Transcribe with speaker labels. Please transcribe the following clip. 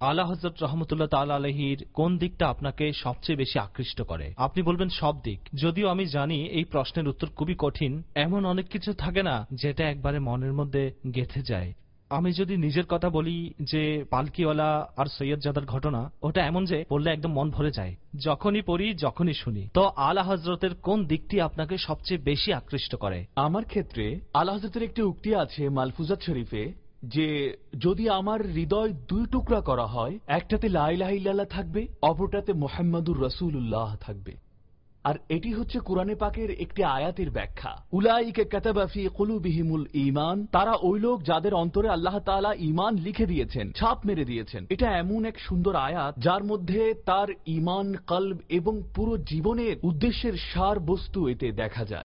Speaker 1: আলা হযরত রাহমাতুল্লাহ তাআলা আলাইহির কোন দিকটা আপনাকে সবচেয়ে বেশি আকৃষ্ট করে? আপনি বলবেন সব দিক। যদিও আমি জানি এই প্রশ্নের উত্তর খুবই কঠিন। এমন অনেক কিছু থাকে না যেটা একবারে মনের মধ্যে গেঁথে যায়। আমি যদি নিজের কথা বলি যে পালকিওয়ালা আর সৈয়দজাদার ঘটনা, ওটা এমন যে পড়লে একদম মন ভরে যায়। যখনই পড়ি যখনই শুনি। তো আলা হযরতের কোন দিকটি আপনাকে সবচেয়ে বেশি আকৃষ্ট করে?
Speaker 2: আমার ক্ষেত্রে আলা হযরতের একটি উক্তি আছে মালফুজাত শরীফে, যে যদি আমার হৃদয় দুই টুকরা করা হয়, একটাতে লা ইলাহা ইল্লাল্লাহ থাকবে, অপরটাতে মুহাম্মাদুর রাসূলুল্লাহ থাকবে। আর এটি হচ্ছে কোরআনে পাকের একটি আয়াতের ব্যাখ্যা। উলাইকা কাতাবা ফি কুলুবিহিমুল ঈমান, তারা ওই লোক যাদের অন্তরে আল্লাহ তাআলা ঈমান লিখে দিয়েছেন, ছাপ মেরে দিয়েছেন। এটা এমন এক সুন্দর আয়াত যার মধ্যে তার ঈমান, কলব এবং পুরো জীবনের উদ্দেশ্যের সার বস্তু এতে দেখা যায়।